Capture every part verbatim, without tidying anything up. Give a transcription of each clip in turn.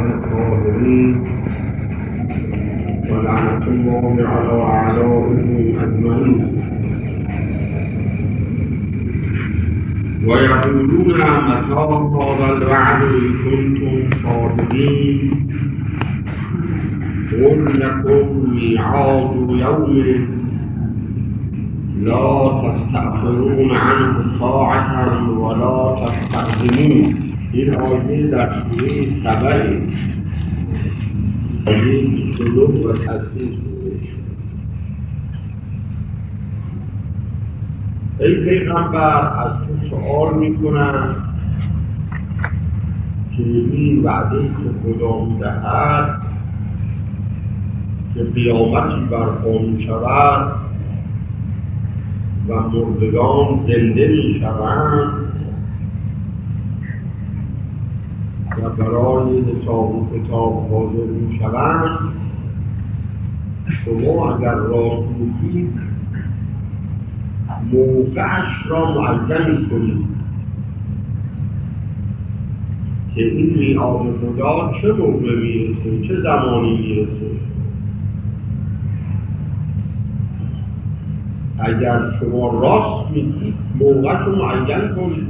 الظالمين ولعنة الله على أعدائهم أجمعين ويقولون متى هذا الوعد إن كنتم صادقين قل لكم ميعاد يوم لا تستأخرون عنه ساعة ولا تستقدمون. این آیه در سوره سبع آیه بیست و نه و سی ای پیغمبر از تو سؤال میکنن که این وعده که خدا میدهد که قیامتی برپا میشود و مردگان زنده میشوند و برای حساب و کتاب حاضر میشوند، شما اگر راست میگید موقعش را معین کنید که این میعاد خدا چه موقع میرسه، چه زمانی میرسه. اگر شما راست میگید موقعش رو معین کنید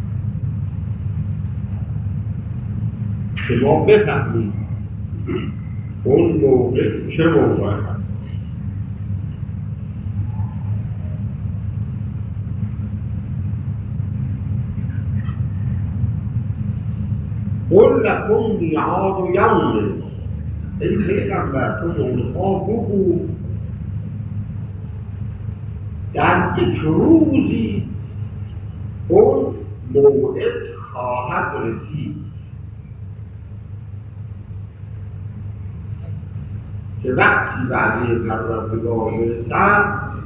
که ما بفهمیم اون موقع چه موقع هست. قل لكم میعاد یوم، ای پیغمبر تو اونها بگو در یک روزی اون موعد خواهد رسید که وقتی وعده پروردگار برسد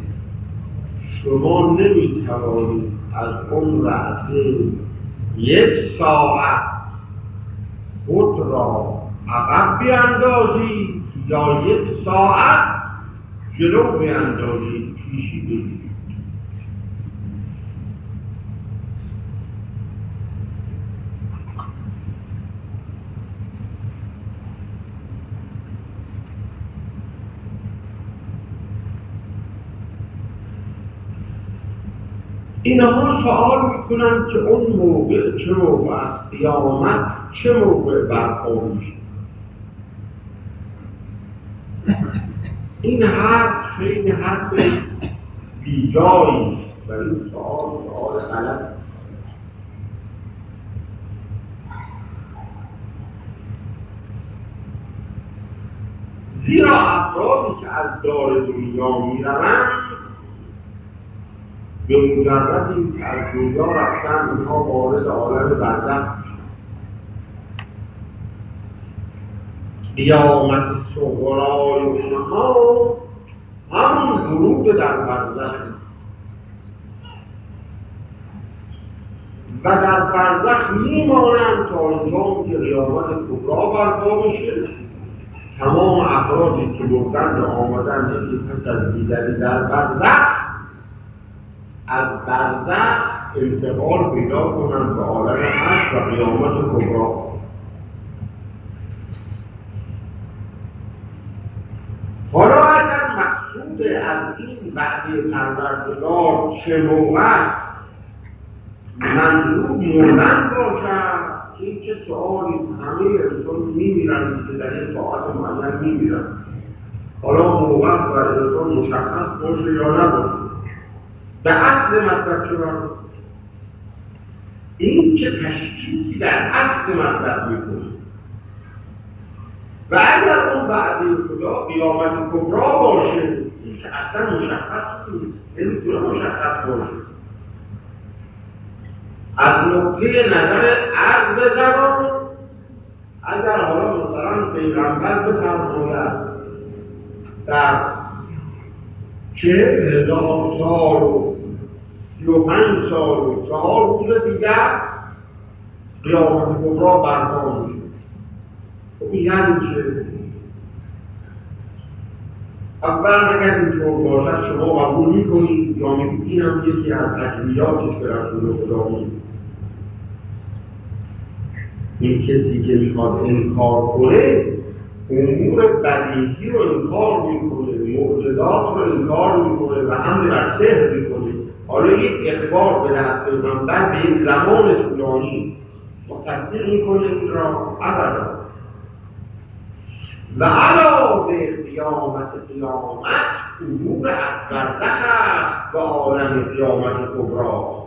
شما نمیتوانید از اون وعده یک ساعت خود را عقب بیاندازید یا یک ساعت جلو بیاندازید، پیشی بگیرید. اینها سوال میکنن که اون موقع چه موقع است، قیامت چه موقع برپا میشه. این حرف خیلی حرف بیجایی است و این سوال سوال غلط است. زیرا افرادی که از دار دنیا میروند به مجرد این که از دنیا رفتن اونها وارد عالم برزخ میشن. قیامت صغرای اونها همون ورود در برزخ و در برزخ میمانند تا هنگامی که قیامت کبری برپا بشه. تمام افرادی که بردن و آمدن یکی پس از دیگری در برزخ از برزخ انتقال پیدا کنند به عالم حشر و قیامت کبری. حالا اگر مقصود از این وعده پروردگار چه موقع است منظور مردن باشد که این چه سؤالی همه انسان میمیرند که در این ساعت معین میمیرند. حالا موقعش باید انسان مشخص باشه یا نباشه. به اصل مطلب چه باید؟ این چه تشکیکی در اصل مطلب میکنه و اگر اون وعده خدا قیامت کبری باشه این که اصلا مشخص نیست، نمیتونه مشخص باشه. از نقطه نظر عرض زمان اگر حالا مثلا پیغمبر بفرماید در چهل هزار سال و سی و پنج سال و چهار روز دیگر قیامت کبری برپا میشه، خب یعنی چه؟ اولا اگر اینطور باشد شما قبول میکنید یا میگید این هم یکی از تجلیاتش به رسول خدا میگید؟ این کسی که میخواد انکار کنه امور بدیهی رو انکار میکنه، معجزات رو انکار میکنه و حمله بر سحر میکنه. حالا یک اخبار به در پیغمبر به یک زمان طولانی ما تصدیق میکنه این را ابدا. و علاوه قیامت قیامت امور برزخ است و عالم قیامت کبری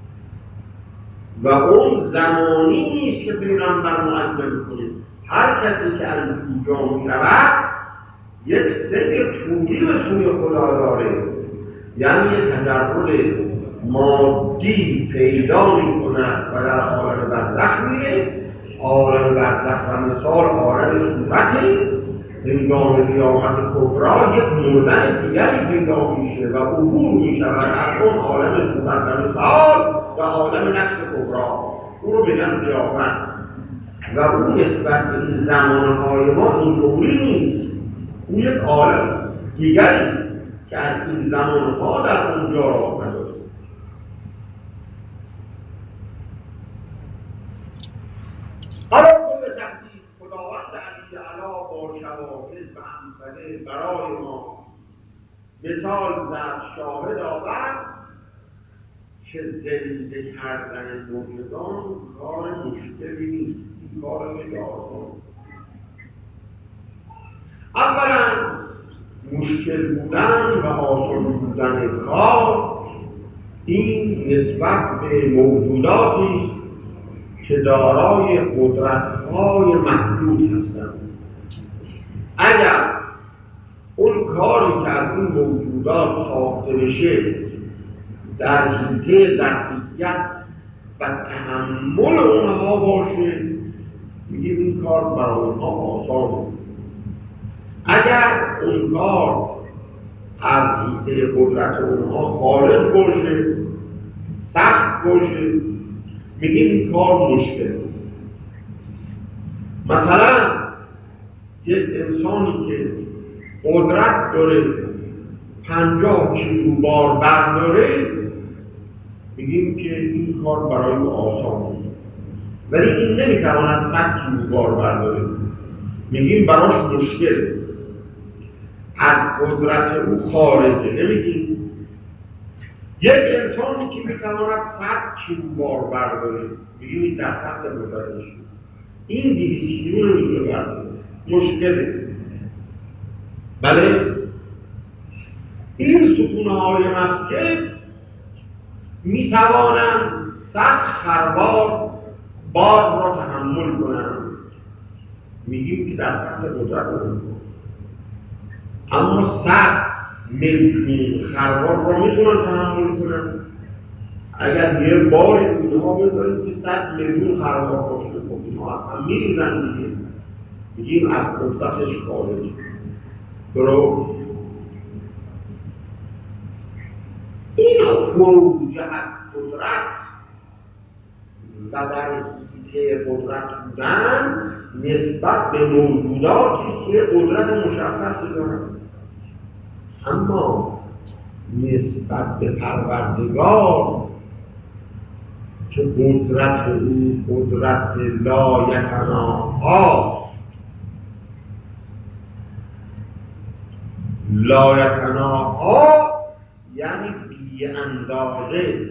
و اون زمانی نیست که پیغمبر معین میکنه. هر کسی که از اینجا میرود یک سیر طولی به سوی خدا داره، یعنی یک تجرد مادی پیدا میکند و در عالم برزخ میره. عالم برزخ و مثال عالم صورتی هنگام قیامت کبری یک مردن دیگری پیدا میشه و عبور میشود از اون عالم صورت و مثال و عالم نفس کبری، او رو بگن قیامت. و اون نسبت به این زمانهای ما اینطوری نیست، اون یک عالم دیگری است که از این زمانها در اونجا راه نداره. حالا کل تقدیر خداوند علی اعلی با شواهد و امثله برای ما مثال زد، شاهد آورد که زنده کردن مردگان کار مشکلی نیست، این کار خیلی آسان. اولا مشکل بودن و آسان بودن کار این نسبت به موجوداتی است که دارای قدرت‌های محدود هستند. اگر اون کاری که از این موجودات ساخته بشه در حیطه ظرفیت و تحمل اونها باشه، میگیم این کار برای اونها آسانه. اگر اون کار از حیطه قدرت اونها خارج باشه، سخت باشه، میگیم این کار مشکل. مثلا یک انسانی که قدرت داره پنجاه کیلو بار برداره، میگیم که این کار برای او آسانه. ولی این نمیتواند صد کیلو بار برداره، میگیم براش مشکل، از قدرت او خارجه. نمیگیم یک انسانی که میتواند صد کیلو بار برداره، میگیم این در تحت قدرتش، این دویست کیلو نمیتونه برداره، مشکله. بله این ستونهای مسجد میتوانند صد خروار بار را تحمل کنند، میگیم که در تحت قدرت اون. اما صد میلیون خروار را میتونن تحمل کنند. اگر یه باری اونها بذاریم که صد میلیون خروار باشه، خب اینها از هم میریزن دیگه، میگیم از قدرتش خارج. درست این خروج از قدرت و در حیطه قدرت بودن نسبت به موجوداتی که قدرت مشخصی دارند. اما نسبت به پروردگار که قدرت او قدرت لایتناهاست، لایتناها یعنی بی اندازه،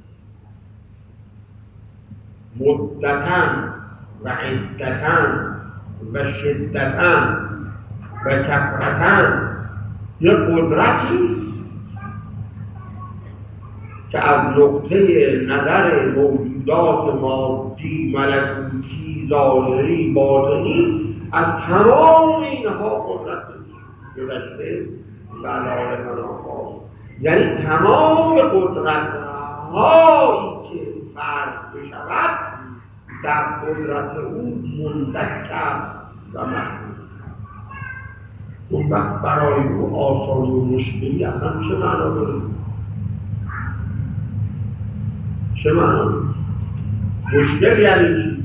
مدتاً و عدتاً و شدتاً و کثرتاً یک قدرتیست که از نقطه نظر موجودات مادی، ملکوتی، ظاهری، باطنی از تمام اینها قدرت گذشته و لایتناهاست. یعنی تمام قدرت هایی که فرض بشود در قدرت او مندک است و محدود. اون وقت برای او آسانی و مشکلی اصلا چه معنا داره؟ چه معنا داره؟ مشکل یعنی چی؟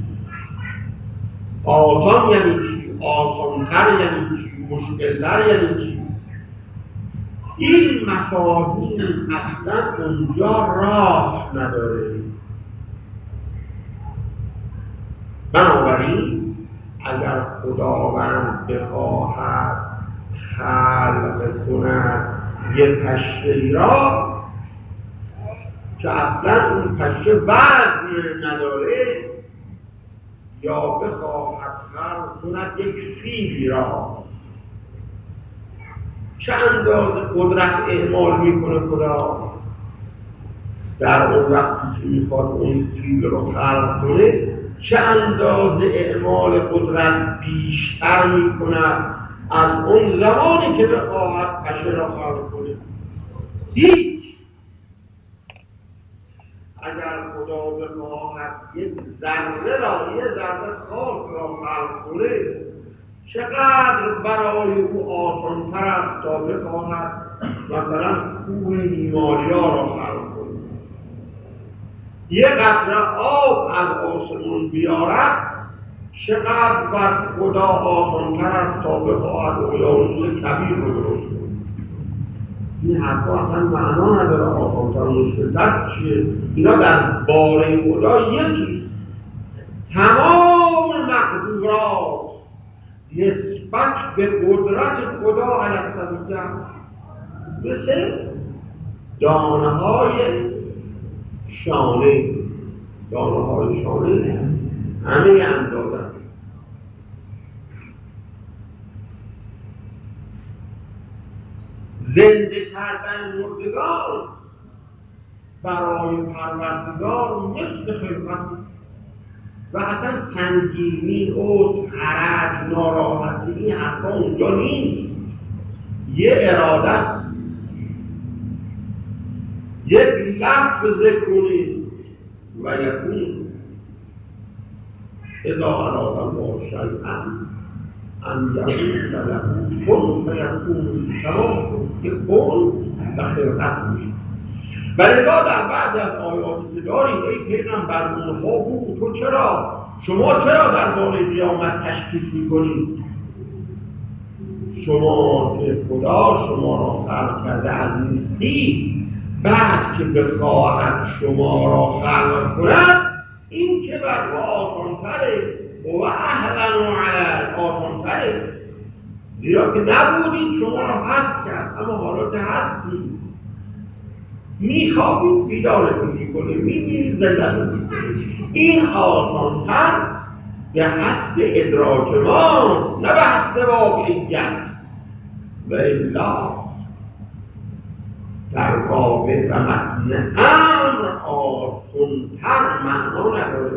آسان یعنی چی؟ آسانتر یعنی چی؟ مشکلتر یعنی چی؟ این مفاهیم اصلا اونجا راه نداره. بنابراین اگر خداوند بخواهد خلق کند یه پشه را که اصلا اون پشه وزن نداره، یا بخواهد خلق کند یک فیلی را، چه اندازه قدرت اعمال میکنه خدا در اون وقتی که میخواد اون فیل رو خلق کنه، چه اندازه اعمال قدرت بیشتر میکند از اون زمانی که بخواهد پشه را خلق کنه. هیچ. اگر خدا بخواهد یک ذره را، یک ذره خاک را خلق کنه، چقدر برای او آسان‌تر است تا بخواهد مثلا کوه هیمالیا را خلق کنه. یک قطره آب از آسمان بیارد چقدر بر خدا آسان‌تر است تا بخواهد اقیانوس کبیر رو درست کنه. این حرفا اصلا معنا نداره. آسان‌تر و مشکل‌تر چیه؟ اینا در باره خدا یکیست. تمام مقدورات نسبت به قدرت خدا علی السبیل، مثل دانه های شانه، دانه های شانه همه اندازه. زنده کردن مردگان برای پروردگار مثل خلقت و اصلا سنگینی، عذر، حرج، ناراحتی، این حرفا اونجا نیست. یه اراده است. یک لفظ کنید و یکون اذا اراد الله شیئا ان یقول له کن فیکون. تمام شد. یک کن و خلقت میشه. بلکه در بعضی از آیاتی که داریم ای پیغمبر اونها بگو تو چرا شما چرا در باره قیامت تشکیک میکنید؟ شما که خدا شما را خلق کرده از نیستی، بعد که بخواهد شما را خلق کند، این که بر ما آسان‌تره و اهون علی آسان‌تره، زیرا که نبودید شما را هست کرد، اما حالا که هستید میخوابید بیدارتون میکنه، میبینید زندتون میکنه. این آسان‌تر به حسب ادراک ماست، نه به حسب واقعیت. و الا در واقع و متن امر آسان‌تر معنا نداره.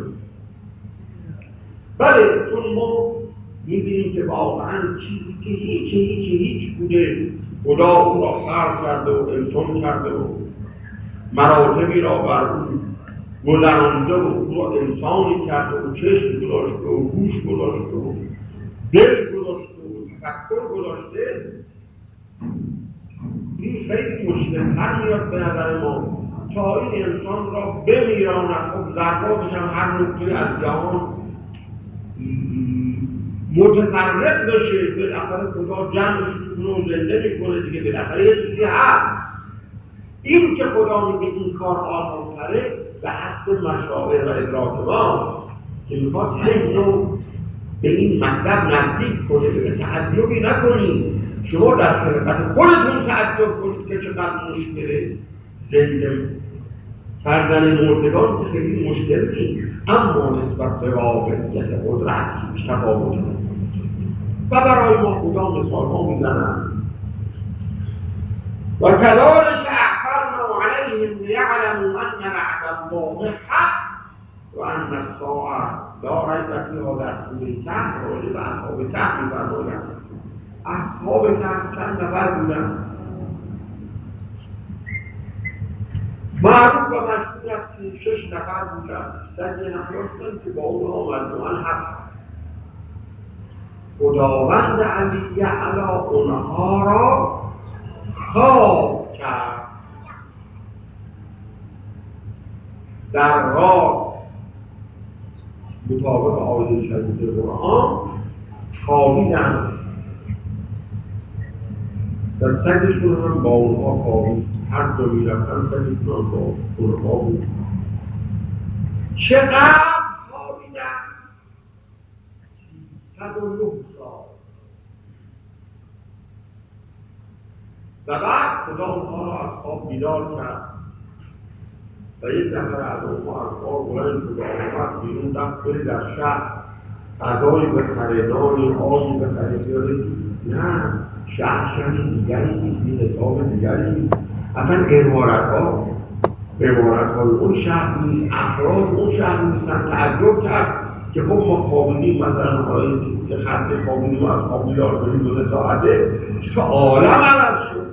بله، چون ما میبینیم که واقعا چیزی که هیچ هیچ هیچ بوده خدا او را خلق کرده و انسان کرده و مراتبی را بر اون گذرانده و او را انسانی کرده و چشم گذاشته و گوش گذاشته و دل گذاشته و تفکر گذاشته. این خیلی مشکل‌تر میاد به نظر ما تا این انسان را بمیراند. خب ذراتش هم هر نقطه از جهان متفرق بشه، بالاخره خدا جمعش میکنه و زنده میکنه دیگه، بالاخره یه چیزی هست. این که خدا میگه این کار آسان تره به حسب مشاعر و ادراک ماست که میخواد اینو به این مطلب نزدیک کنه، به تعجبی نکنید. شما در خلقت خودتون تعجب کنید که چقدر مشکله. زنده کردن مردگان که خیلی مشکل نیست، اما نسبت به واقعیت قدرت هیچ تفاوتی نیست. و برای ما خدا مثال ها میزنن و کذالک اعثرنا علیهم لیعلموا ان وعد الله حق و ان الساعة لا ریب فیها. در سوره کهف راجع به اصحاب کهف می‌فرمایند. اصحاب کهف چند نفر بودند؟ معروف و مشهور است که شش نفر بودند. سنگی هم داشتن که با اون آمد و من حق خداوند علی اعلی اونها را خواب کرد. در راه مطابق آیه شریف قرآن خوابیدن و سگشون هم با اونها خوابید. هر جا می رفتن سگشون هم با اونها بود. چقدر خوابیدن سیصد و نه سال و بعد خدا اونها را از خواب بیدار کرد و یک نفر از اونها از خواب بلند شد و آمد بیرون رفت بری در شهر غذایی بخره، نانی آبی بخره بیاره. نه، شهر شهر دیگری نیست، این حساب دیگری نیست. اصلا عمارت‌ها عمارت‌های اون شهر نیست، افراد اون شهر نیستن. تعجب کرد که خب ما خوابیدیم، مثلا حالا که خط خوابیدیم و از خواب بیدار شدیم دو ساعته، چطور عالم عوض شد.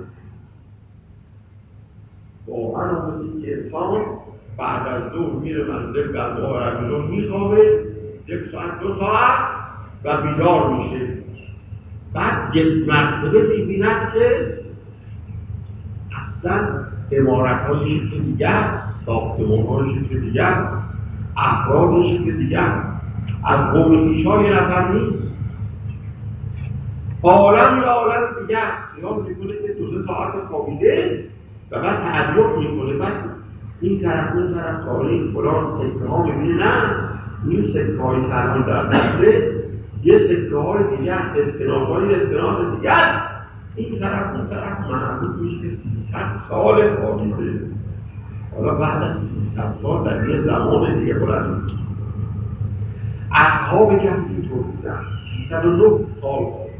واقعا آمدید که انسان بعد از ظهر میره منزل در ماه رمضان میخوابه یک ساعت دو ساعت و بیدار میشه. بعد یک مرتبه میبیند که اصلا عمارت‌های شکل دیگر، ساختمان‌های شکل دیگر، افراد شکل دیگر، از قوم خویش‌های نفر نیست. عالم یا عالم دیگر. خیال میکنه که دو سه ساعت خوابیده و بعد تعجب میکنه. بعد این طرف اون طرف تاریخ فلان سکه ها میبینه. نه، این سکه های ترمان در دسته یه سکه های دیگر، اسکناس های اسکناس دیگر، این طرف اون طرف معلوم میشه که سیصد سال خوابیده. حالا بعد از سیصد سال در یه زمان دیگه بلند شد. اصحاب کهف اینطور بودن، سیصد و نه سال خوابیده.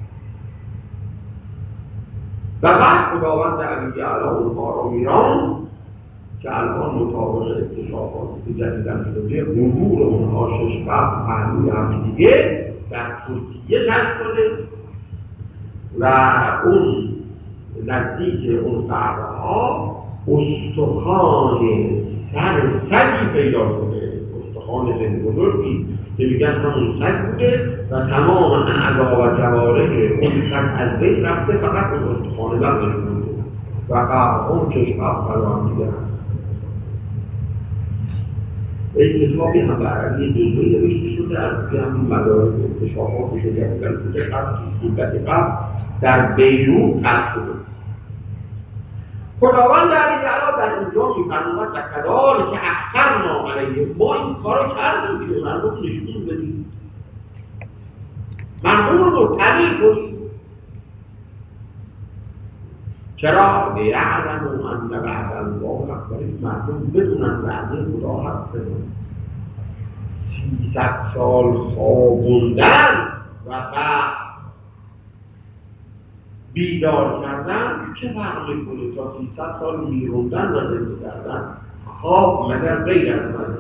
و بعد خداوند علی اعلی اونها را میراند که الان مطابق اکتشافاتی که جدیدن شده حضور اونها شش قبل پهلوی هم دیگه در ترکیه کشف شده و اون نزدیک اون قعبه ها استخوان سر سگی پیدا شده، استخوان خیلی بزرگی که میگن همون سگ بوده و تمام اعضا و جوارح اون سگ از بین رفته، فقط اون استخوان بقیش بوده و قعبه اون شش قبل پهلو هم دیگه هست. این کتابی هم به عربی جزوی نوشته شده از توی همین مدارک اکتشافاتی که جدیدن شده قبل مدت قبل در بیروت قصد شده. خداوند علی اعلی در اینجا می‌فرماید و کذالک اکثرنا علیهم، ما این کارو کردیم که مردم نشون بدیم، مردم رو مطلع کنیم. چرا؟ لیعلموا ان وعد الله حق، برای مردم بدونن وعده خدا حق نیست. سیصد سال خوابوندن و بعد بیدار کردن چه فرق میکنه تا سیصد سال میروندن و زنده کردن؟ خواب مگر غیر از من.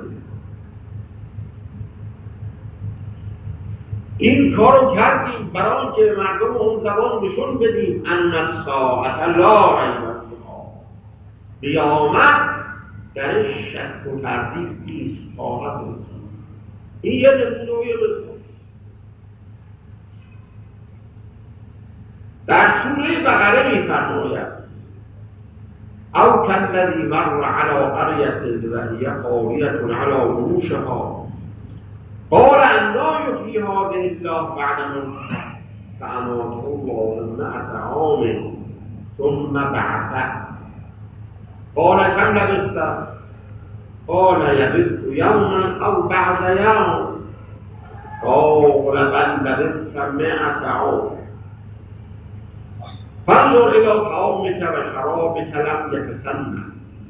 این کارو کردیم برای آنکه مردم اون زبان نشون بدیم ان الساعة لا ریب فیها، قیامت درش شک و تردید نیست، خواهد رسید. این یه نمونه و یه مثال. در سوره بقره می‌فرماید او کالذی مر علی قریة و هی خاویة علی عروشها قال انا یحیی هذه الله بعد موتها فاماته الله مئة عام ثم بعثه قال كم لبثت قال لبثت يوما او بعض يوم قال بل لبثت مئة عام فانظر الى طعامك وشرابك لم يتسنى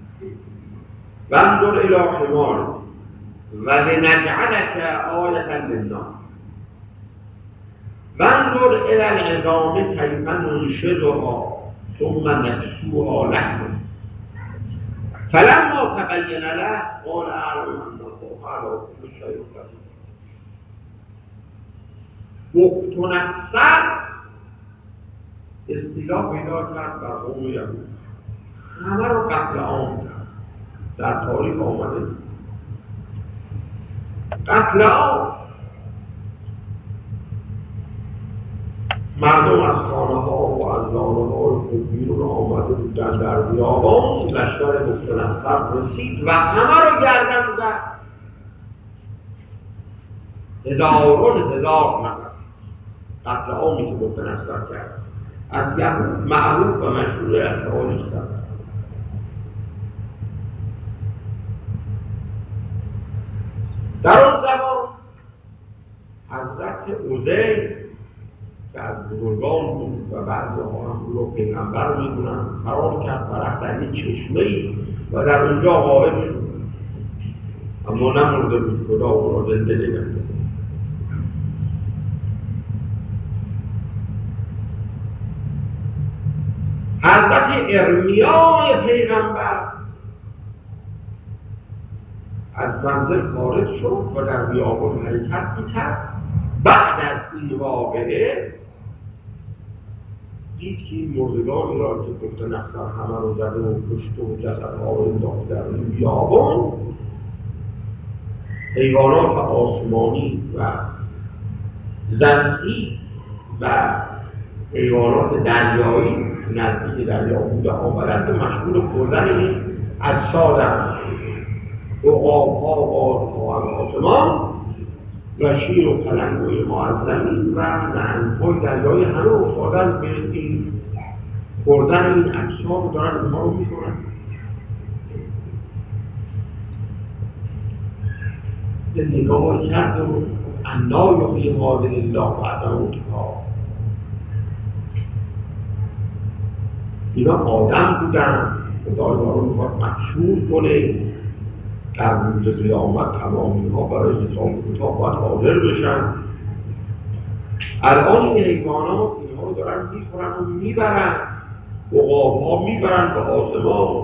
وانظر الى حمارك ولنجعلك آية للناس وانظر إلى العظام كيف ننشزها ثم نكسوها لحما فلما تبين له قال أعلم أن الله على كل شيء قدير. بخت نصر اصطلاح پیدا کرد بر قوم یهود، همه رو قتل عام کرد. در تاریخ آمده قتل عام، مردم از خانه ها و از لانه های خود بیرون آمده بودن در بیابان، لشکر بخت نصر رسید و همه رو گردن زد. هزارون هزار نفر قتل عامی که بخت نصر کرد از یهود معروف و مشهور اتحاد شد. در اون زمان حضرت عزیر که از بزرگان بود و بعضی ها هم او رو پیغمبر میدونن، فرار کرد و رفت در یک چشمه‌ای و در اونجا غایب شد، اما نمرده بود، خدا او را زنده نگه داشت. حضرت ارمیای پیغمبر از منزل خارج شد و در بیابان حرکت می‌کرد. بعد از این واقعه دید که این مردگانی را که گفتن از سر همه رو زده و کشت و جسدها رو انداخت در این بیابان، حیوانات آسمانی و زرعی و حیوانات دریایی نزدیک دریا بوده آمدند و مشغول خوردن این اجسادند، عقاب‌ها، بازها از آسمان و شیر و پلنگ‌های ما از زمین و نهنگ‌های دریایی همه افتادن به این خوردن این اجساد و دارن اینها رو می‌خورن. به نگاه کرد و انا یحیی هذه الله بعد موتها. اینا آدم بودن، خدا اینا رو میخواد مشهور کنه، در روز قیامت تمام اینها برای حساب کتاب باید حاضر بشن. الان این حیوانات اینها رو دارن میخورن و میبرن، عقاب‌ها میبرن به آسمان،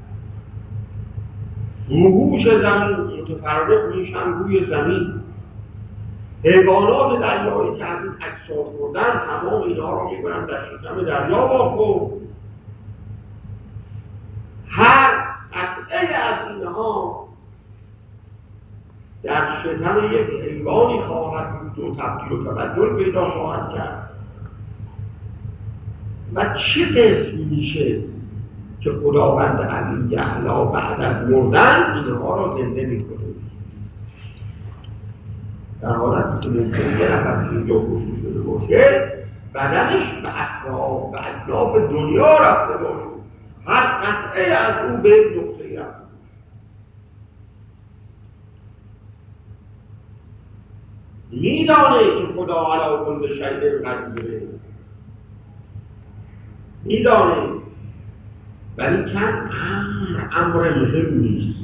وحوش زمین متفرق میشن روی زمین، حیوانات دریایی که از این اجساد خوردن تمام اینها رو میبرن در شکم دریا واقع. هر قطعه از اینها در شکم یک حیوانی خواهد بود و تبدیل و تبدل پیدا خواهد کرد. و چه قسم میشه که خداوند علی یعلا بعد از مردن اینها را زنده میکنه، در حالت که ممکن یه نفر که اینجا کشته شده باشه بدنش به اطراف و اطراف دنیا رفته باشه، هر قطعه از او به نقطه رفته. میدانه این خدا علی کل شیء قدیر، میدانه، ولی کن امر امر مهم نیست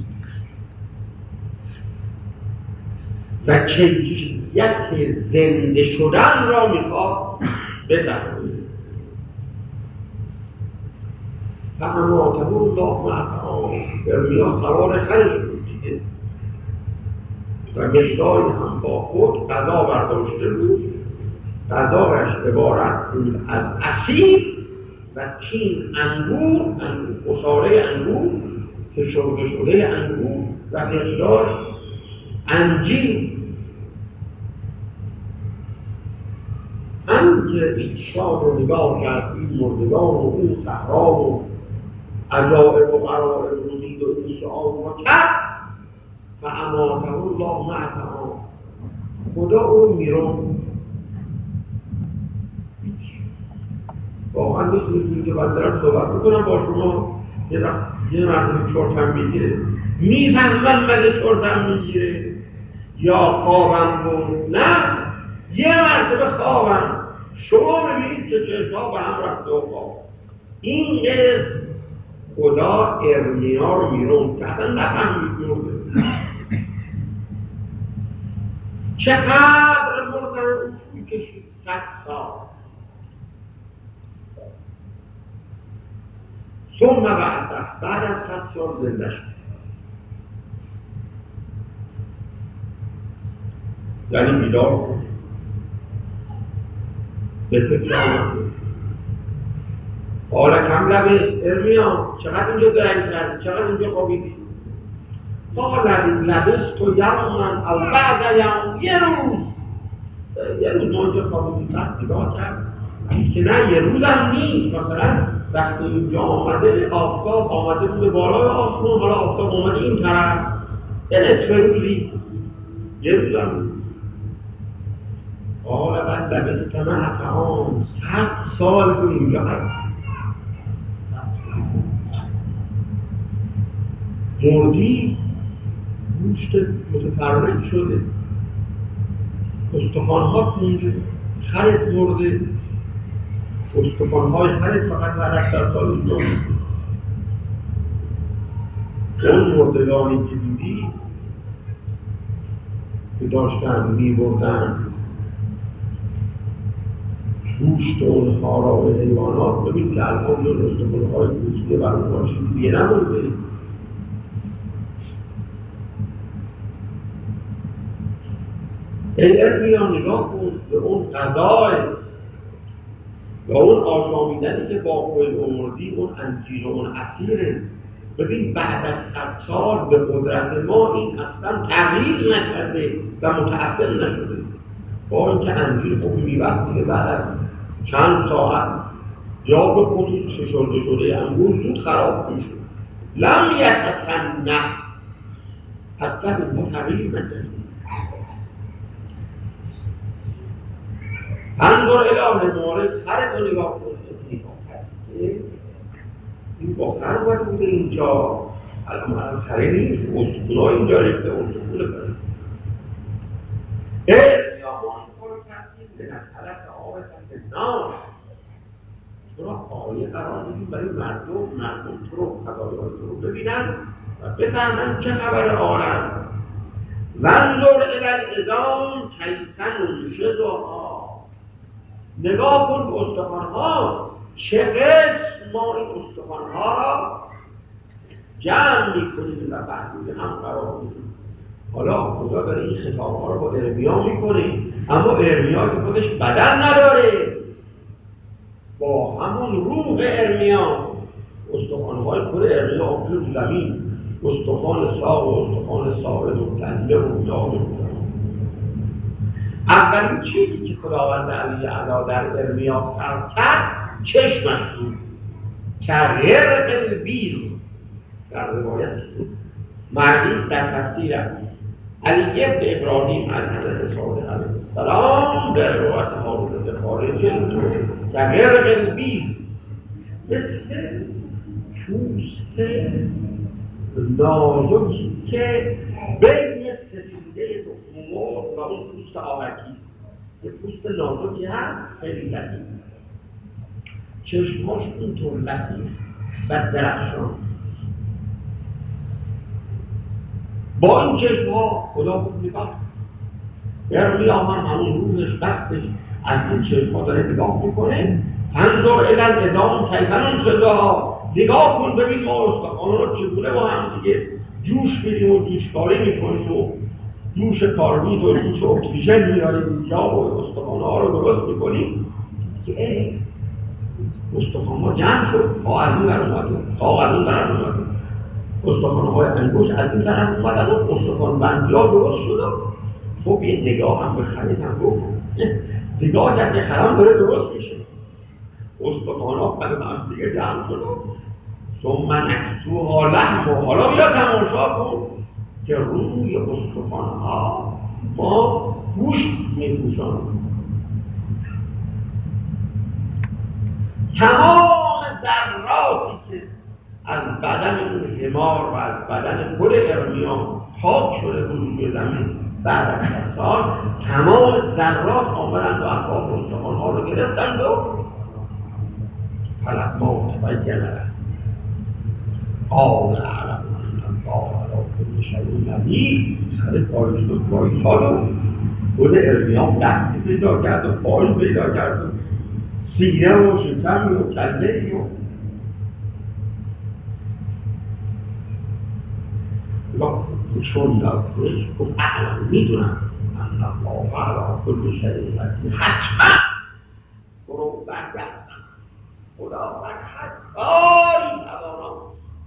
و کیفیت زنده شدن را میخواد بدهد. فاماته الله معه، ارمیا سوار خرش بود دیگه و مقداری هم با خود غذا برداشته بود. غذاش عبارت بود از عصیر و تین انگور، عصاره انگور که شرده شده انگور و مقدار انجیر. همین که ایشان رو نگاه کرد این مردگان و این صحرا و عجائب و غرائب رو دید و این سؤال رو کرد، فاماته الله معه، خدا او رو میرون. واقعا مثل اینکه که من دارم صحبت بکنم با شما، یه مردمی چرتم میگیره، میفهمم مگه چرتم میگیره یا خوابم بود؟ نه، یه مرتبه خوابم، شما ببینید که چشم‌ها به هم رفته و خواب. این قسم خدا ارمیا رو میرون که اصلا نفهمید مرده. چقدر مردن میکشید؟ صد سال. ثم بعثه، بعد از صد سال زنده شد. یعنی بیدار شد، به فکر آمد. حالا کم لبست ارمیا، چقدر اینجا درنگ کردی؟ چقدر اینجا خوابیدی؟ حالا لبست تو یومن او بعد یوم، یه روز یه روز اونجا خوابیدی. بعد نگاه کرد که نه، یه روز هم نیست. مثلا وقتی اینجا آمده آفتاب آمده بوده بالای آسمان، حالا آفتاب آمده این طرف، یه نصف روزی، یه روز هم نیست. حالا بعد لبست مع طعام، صد سال تو اینجا هست. مردی، گوشت متفرق شده، استخوان‌هات مونده، خرت مرده، استخوان‌های خرت فقط برش در سال اینجا اون مردگانی که دیدی که داشتن می‌بردن گوشت اونها را به حیوانات، ببین که الان دو استخوان‌های گوشتی بر اونها چیزی دیگه نمونده. ای ارمیا نگاه کن به اون غذای یا اون آشامیدنی که با خود آوردی، اون انجیر و اون عصیره. ببین بعد از صد سال به قدرت ما این اصلا تغییر نکرده و متعفن نشده. با اینکه انجیر خوبی میبست دیگه بعد از چند ساعت یا به خصوص فشرده شده انگور زود خراب میشه. لم یتسنه، اصلا این تغییر نکرده. انظر اله مورد خرد رو نگاه کنید، این با خر باید بوده اینجا، الان الان خره نیست، اسکولا اینجا ریخته، اسکوله کنید اریامان کار کردیم به نسلت آب تحت ناش. تو را آیه قرار دیدیم برای مردم، مردم تو رو خدایان تو رو ببینن و بفهمن چه خبر عالم. وانظر الی العظام کیف ننشزها، نگاه کن به استخوان‌ها چه قسم ما این استخوان‌ها را جمع می‌کنیم و بعدی هم قرار می‌دیم. حالا خدا داره این خطاب‌ها رو با ارمیا می‌کنه، اما ارمیا که خودش بدن نداره، با همون روح ارمیا استخوان‌های خود ارمیا افتاد زمین، استخوان ساق و استخوان ساعد و کله و یاد و اولین چیزی که خداوند علی اعلی در ارمیا خلق کرد چشمش بود که غرق البیر در روایت معنیست در تفسیر علی ابن ابراهیم از حضرت صادق علیه السلام در روایت هارون بخاری چنین که غرق البیر مثل پوست نازکی که بین سفیده تخم‌مرغ و اون پوست آهکی، یه پوست نازکی هست خیلی لطیف، چشماش اینطور لطیف و درخشان. با این چشمها خدا بود نگاه ارمیا هم همون روحش وقتش از این چشمها داره نگاه میکنه. انظر الی العظام کیف ننشزها، نگاه کن ببین ما استخوان رو چگونه با هم دیگه جوش میدیم و جوشکاری میکنیم و جوش کاربید و جوش اکسیژن میاریم اینجا و استخوان‌ها رو درست میکنیم که ای استخوان‌ها جمع شد، پا از این برم اومدن، ساق از این برم اومدن، استخوان‌های انگوش از این طرف اومدن و استخوان بندی‌ها درست شد. خب یه نگاه هم به خرید هم بکن، نگاه کرد که خرم داره درست میشه، استخوان‌ها قدم از دیگه جمع شد و ثم نکسوها لحم و حالا بیا تماشا کن که روی استخوان‌ها ما گوشت می‌پوشانیم. تمام ذراتی که از بدن اون حمار و از بدن خود ارمیا پاک شده بود روی زمین بعد از صد سال، تمام ذرات آمدند و اطراف استخوان‌ها رو گرفتند و فلما تبین له قال اعلم ان الله علی کل شیء قدیر. سر پایش دو پای سال خود ارمیا دستی پیدا کرد و پای پیدا کرد و سینه و شکمی و کله‌ای و چون دارش گفت اعلم میدونم ان الله علی کل شیء قدیر، حتما برو برگردم خدا بر هر کاری توانا.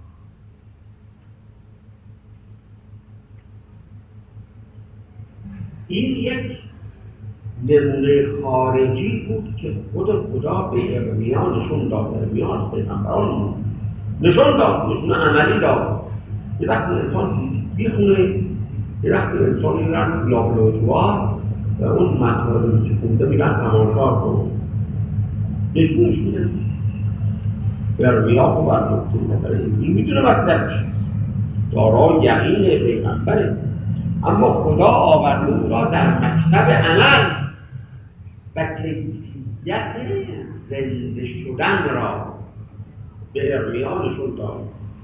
این یک نمونه خارجی بود که خود خدا به ارمیا نشون داد. ارمیا از پیغمبران نشون داد، نشون عملی داد. یه وقتی انسان بیخونه، یه وقتی انسان میرن لابراتوار و اون مطالبی که خونده میرن تماشا کن، نشونش میده. ارمیا خب از نقطه نظر علمی میدونه مطلب چیست، دارای یقین پیغمبره، اما خدا آورده او را در مکتب عمل و کیفیت زنده شدن را به ارمیا نشون داد.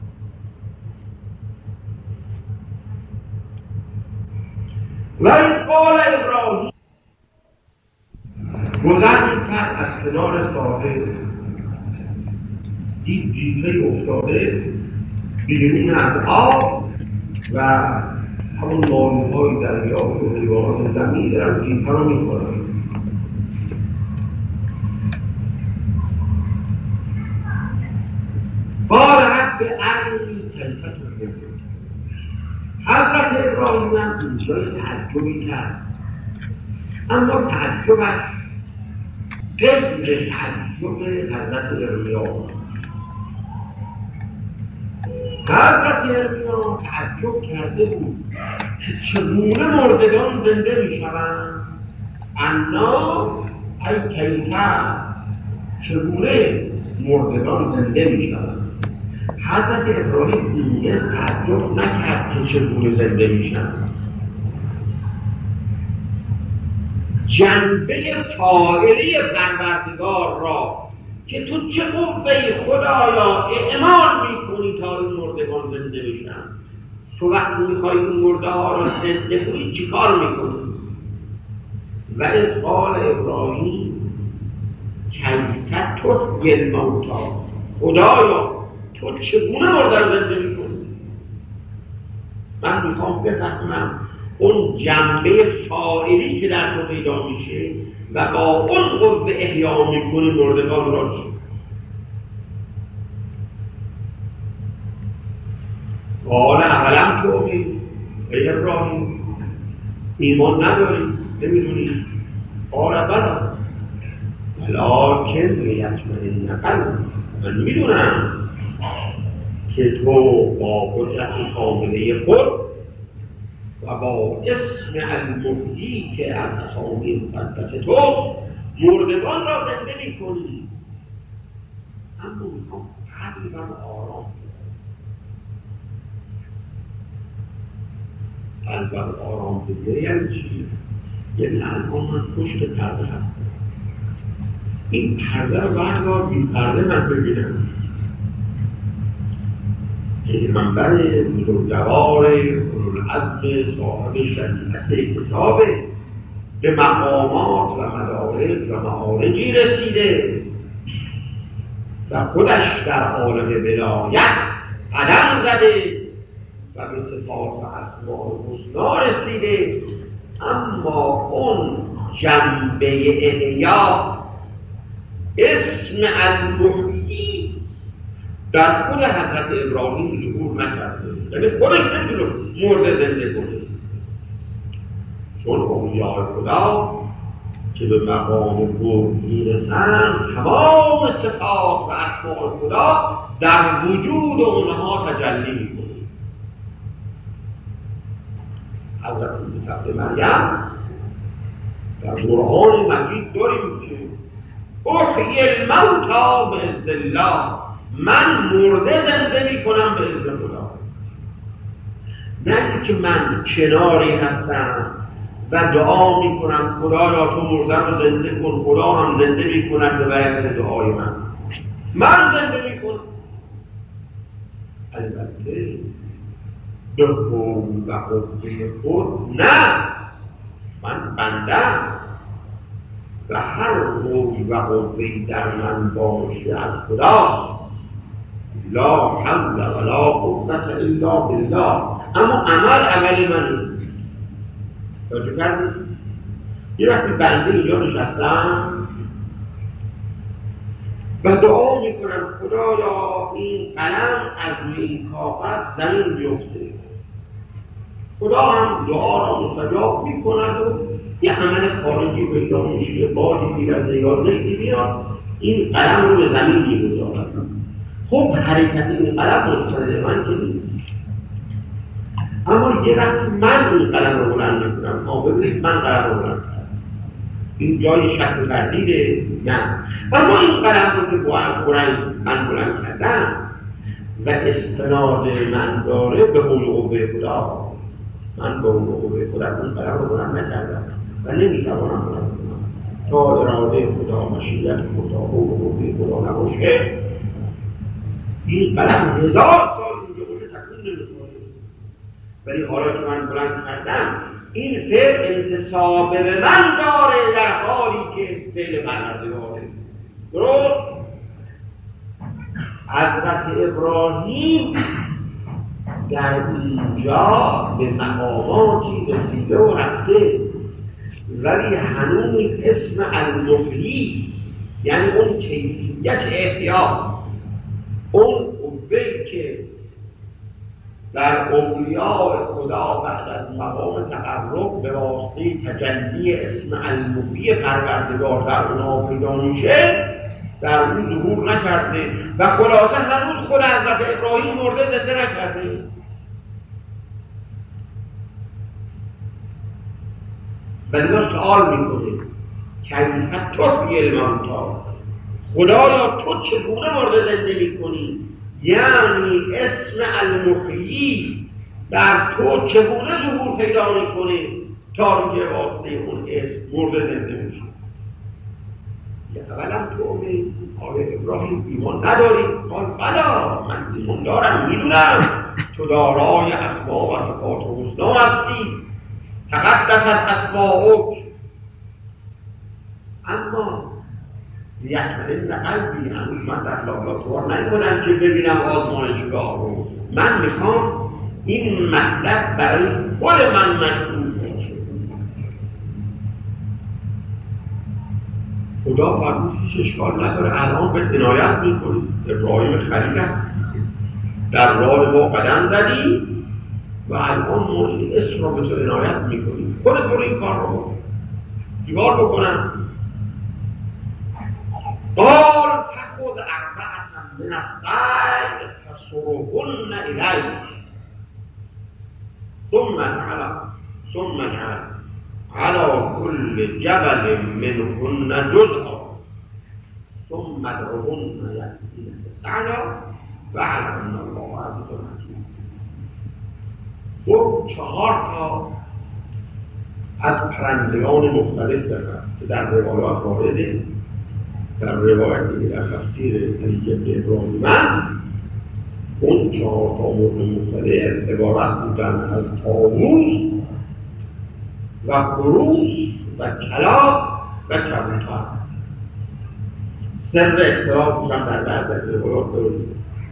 و این قال ابراهیم گذر میکرد از کنار ساحل، دید جیفه افتاده بیرون از آب و همون ماهی‌های دریا و حیوانات زمین دارن جیفه رو میکنن. قال رب ارنی کیف تحیی. حضرت ابراهیم هم اینجای تعجبی کرد، اما تعجبش غیر تعجب حضرت ارمیا. حضرت ارمیا تعجب کرده بود که چگونه مردگان زنده می شوند. انا ای کیفه، چگونه مردگان زنده می شوند. حضرت ابراهیم نیز تعجب نکرد که چگونه زنده می شوند. جنبه فاعلی پروردگار را که تو چه قوه‌ای خدایا اعمال میکنی تا این مردگان زنده بشن، تو وقتی میخوای این مرده ها را زنده کنی چی کار میکنی؟ و از قال ابراهیم کیف تحیی الموتی، خدایا تو چگونه مرده را زنده میکنی؟ من میخوام بفهمم اون جنبه فاعلی که در تو پیدا میشه و با اون قوه احیا میکنی مردگان را چی؟ قال اولم تؤمن، ای ابراهیم ایمان نداری؟ نمیدونی؟ قال بلی ولکن لیطمئن قلبی، من میدونم که تو با قدرت کامله خود و با اسم المحیی که از اسامی مقدس توست مردگان را زنده می کنی. اما میخوام قلبم آرام قلبم آرام بگیره. یعنی چی؟ یعنی الان من پشت پرده هستم، این پرده رو بردار بی پرده من ببینم. پیغمبر بزرگوار اولوالعزم صاحب شریعت کتابه، به مقامات و مدارج و معارجی رسیده و خودش در عالم ولایت قدم زده و به صفات و اسماء الحسنا رسیده. اما اون جنبه احیا، اسم المحیی، در خود حضرت ابراهیم ظهور نکرده. یعنی خودش نمیتونه مرده زنده کنه، چون اولیاء خدا که به مقام گفت میرسند تمام صفات و اسماء خدا در وجود اونها تجلی میکنه. حضرت عیسی ابن مریم در قرآن مجید داریم که احیی الموتی باذن الله، من مرده زنده می کنم به اذن خدا. نه که من کناری هستم و دعا می کنم خدایا تو مرده رو زنده کن، خدا هم زنده می کند به برکت دعای من، من زنده می کنم. البته به حول و قوه خود نه، من بندم و هر حول و قوه‌ای در من باشه از خداست. لا حول ولا قوة الا بالله. اما عمل عمل من توجه کردید؟ یه وقتی بنده اینجا نشستم و دعا میکنم خدایا این قلم از روی این کاغذ زمین بیفته، خدا هم دعا را مستجاب میکند و یه عمل خارجی پیدا میشه، بادی میرد یا زیدی میاد این قلم رو به زمین میگذارد. خب حرکت این قلم مستند من که نیست، اما یه وقتی من این قلم رو بلند میکنم، آه ببینید من قلم رو بلند کردم، این جای شک و تردیده؟ نه. اما این قلم رو که بلند من بلند کردم و استناد من داره به حول و قوه خدا، من به حول و قوه خدا این قلم رو بلند نکردم و نمیتوانم بلند کنم. تا اراده خدا، مشیت خدا و قوه خدا نباشه این قلم هزار سال اینجا باشه تکون نمی‌کنه. ولی حالا که من بلند کردم این فعل انتصاب به من داره در حالی که فعل پروردگاره. درست؟ حضرت ابراهیم در اینجا به مقاماتی رسیده و رفته ولی هنوز اسم المحیی یعنی اون کیفیت احیا، اون قوه‌ای که در اولیاء خدا بعد از مقام تقرب به واسطه تجلی اسم المحیی پروردگار در اونها پیدا میشه در اون ظهور نکرده و خلاصه هنوز خود حضرت ابراهیم مرده زنده نکرده. و دیگه سوال میکنه کیفیت تو فی الموتی، خدایا تو چگونه مرده زنده میکنی؟ یعنی اسم المحیی در تو چگونه ظهور پیدا میکنه تا که واسطه اون اسم مرده زنده میشه؟ اولا تو امید آقای ابراهیم ایمان نداری؟ قال بلا من ایمان دارم، میدونم تو دارای اسما و صفات و حسنا هستی، تقدست اسماؤک، اما لیطمئن قلبی هنوز من در لابراتوار نمی‌کنم که ببینم آزمایشگاه رو، من میخوام این مطلب برای خود من مشهود باشه. خدا فرمود هیچ اشکال نداره، الان به عنایت میکنی، ابراهیم خلیل است، در راه ما قدم زدی و الان ما این اسم رو به تو عنایت میکنی، خودت برو این کار رو بکن. چیکار بکنم؟ قال فخذ اربعة من الطير فصرهن إليك ثم اجعل ثم اجعل على كل جبل منهن جزءا ثم ادعهن يأتينك سعيا واعلم أن الله عزيز حكيم. خب چهار تا از پرندگان مختلف بخواد که در روایات وارده، در روایت دیگه در تفسیر علی بن ابراهیم است. اون چهار تا مرغ مختلف عبارت بودن از طاووس و خروس و کلاغ و کبوتر. سر اختلافش هم در بعض از روایات دارد.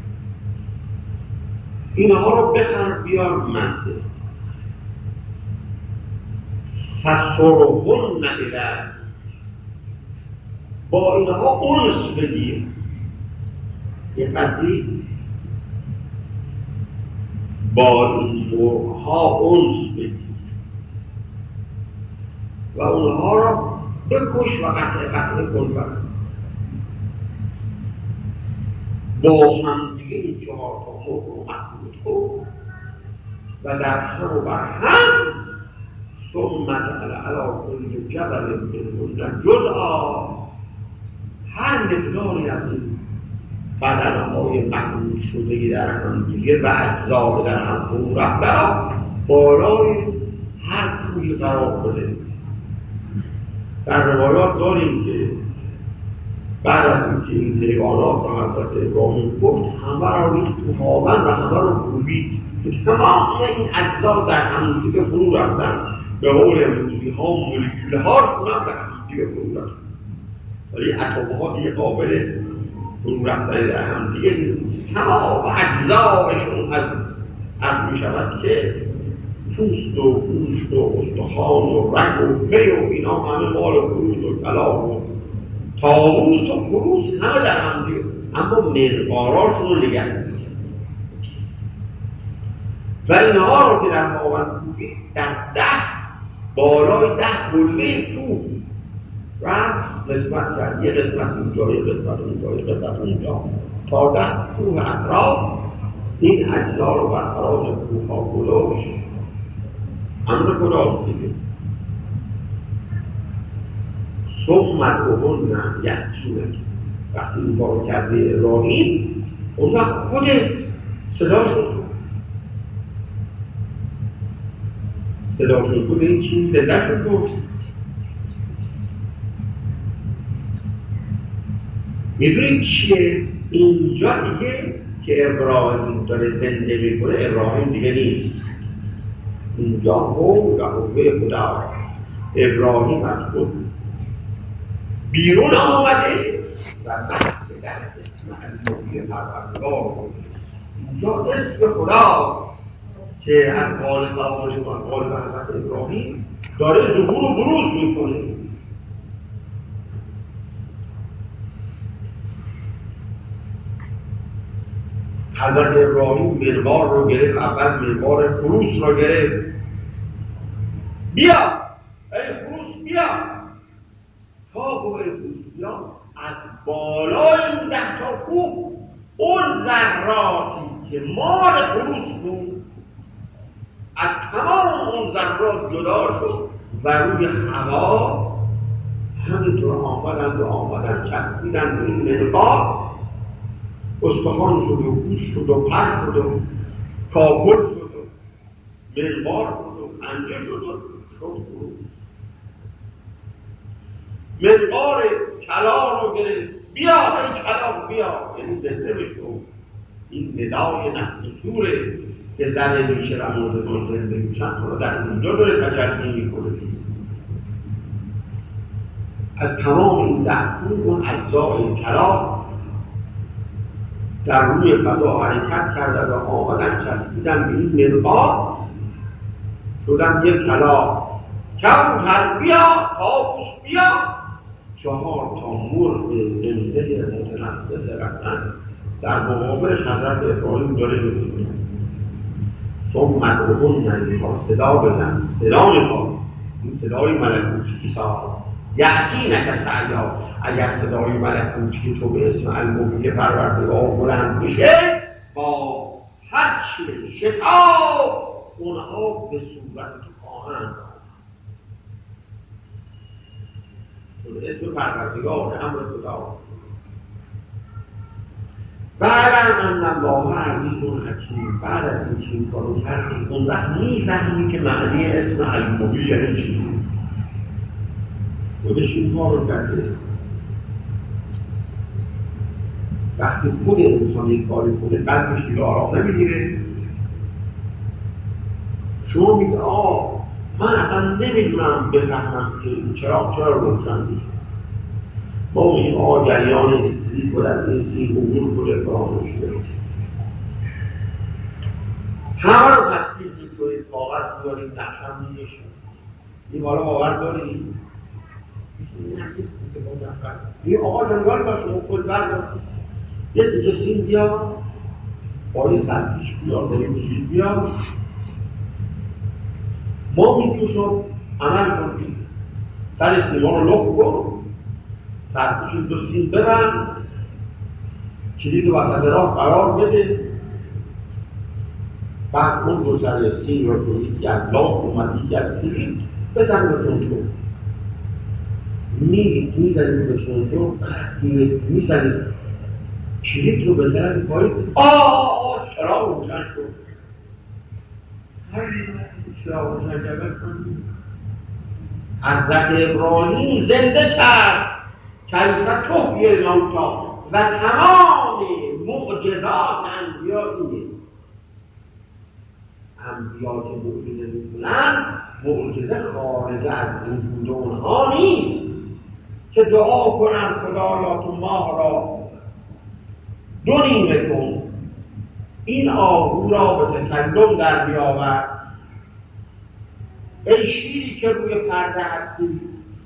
اینها رو بخر بیار منزل فصرهن الیک، با اینها انس بگیر. یه قدری با این مرغ‌ها انس بگیر و اونها را بکش و قطع قطع کن بر با هم دیگه این چهار تا مرغ رو مخلوط کن و در هم و بر هم ثم جعل علی کل جبل منهن جزءا، هر مقداری از این بدنهای مخلوط شده در هم دیگه و اجزا در هم فرو رفته را بالای هر کوهی قرار بده. در روایات داریم که بعد از اینکه این حیوانات را حضرت ابراهیم کشت همه را ریخت تو هاون و همه را کوبید که تمام این اجزا در هم دیگه فرو رفتن، به قول امروزی ها مولکول هاشون هم در هم دیگه فرو رفتن، ولی اتم ها دیگه قابل فرو رفتن در هم دیگه نیست. تمام اجزایشون از از می شود که پوست و گوشت و استخوان و رگ و پی و اینا همه مال خروس و کلاغ و طاووس و خروس همه در هم دیگه، اما مقداراشون رو نگه می‌دارن و اینها رو که در هاون کوبید در ده بالای ده گله کوه رفت قسمت کرد، یه قسمت اینجا، یه قسمت اونجا، یه قسمت اونجا، تا ده کوه اطراف این اجزا رو بر فراز کوه ها گذاشت. امر خداست دیگه. ثم ادعهن یأتینک، وقتی این کارو کرده ابراهیم اون وقت خودت صداشون کن، صداشون کن این چیز زندهشون کن. میدونید چیه؟ اینجا دیگه که ابراهیم داره زنده میکنه ابراهیم دیگه نیست. اینجا هو و هوه خدا. ابراهیم از خود بیرون آمده و بعد در اسم المحی پروردگار شده. اینجا اسم خدا که از قال تعالی و قال حضرت ابراهیم داره ظهور و بروز میکنه. حضرت ابراهیم منبار رو گرفت، اول منبار خروس رو گرفت. بیا ای خروس بیا. تا گفت ای خروس بیا، از بالای این ده تا کوه اون ذراتی که مال خروس بود از تمام اون ذرات جدا شد و روی هوا همینطور آمدند و آمدند چسبیدند به این منبار. استخوان شد و گوش شد و پر شد و کاکل شد و منبار شد و پنجه شد و شد فرود. منبار کلا رو گرفت. بیا ای کلا بیا، یعنی زنده بشو. این ندای نفت سوره که زنده میشه و مردگان زنده میشن رو در اونجا داره تجلی میکنه. از تمام این ده اون اجزای کلا در روی فضا حرکت کرده و آمدن چسبیدن به این منبار، شدن یک کلا. کبوتر بیا، طاووس بیا. چهار تا مرغ زنده متنفس رفتن در مقابلش حضرت ابراهیم داره می‌بینه. ثم ادعوهن تا صدا بزن، صدا میخواد. این صدای ملکوتی سا یأتینک سعیا. اگر صدای ملکوتی تو به اسم المحی پروردگار بلند بشه، با هر چی شتاب اونها به صورت تو خواهند. چون اسم پروردگار امر خدا. بعد ان الله عزیز و حکیم، بعد از این که این کارو کردیم اون وقت میفهمی که معنی اسم المحی یعنی چی. خودش این کارو کرده. وقتی خود انسان این کاری کنه قلبش دیگه آرام نمیگیره. شما میگه آه من اصلا نمیدونم بفهمم که این چراغ چرا روشن میشه. ما میگیم آه جریان الکتریک و در این سیم امور کل فراموش داریم. همه رو تصدیق میکنید، باور میکنید، نقشم میگشید. این حالا باور دارید؟ این آقا جنگال با شما کل بردار یه تیکه سیم بیا، با این سرپیش بیا، با این کلید بیا. ما میگیم شما عمل کنید، سر سیما رو لخ کن، سرپیش دو سیم ببند، کلید وسط راه قرار بده، بعد اون دو سر سیم رو کنید که از لاک اومد یکی از کلید بزن به کنترل. میرید میزنید به کنترل، میزنید کلید رو به طرف پایین، آه چراغ روشن شد. همین چراغ روشن کرد. حضرت ابراهیم زنده کرد کیف تحیی الموتی و تمام معجزات انبیا اینه. انبیا که معجزه میکنن، معجزه خارج از وجود اونها نیست که دعا کنن خدایا تو ماه را دو نیمه کن، این آهو را به تکلم در بیاور. ای شیری که روی پرده هستی،